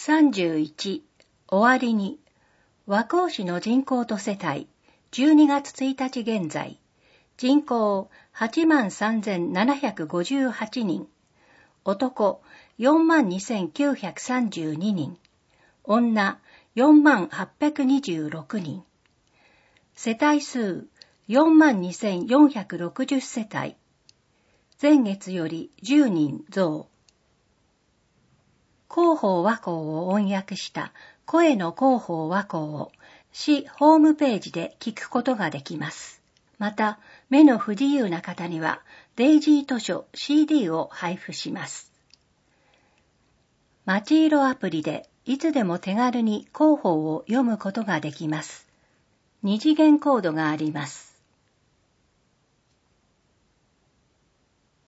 31、終わりに、和光市の人口と世帯、12月1日現在、人口 83,758 人、男 42,932 人、女 40,826 人、世帯数 42,460 世帯、前月より10人増。広報和光を音訳した声の広報和光を市ホームページで聞くことができます。また、目の不自由な方にはデイジー図書 CD を配布します。まちいろアプリでいつでも手軽に広報を読むことができます。二次元コードがあります。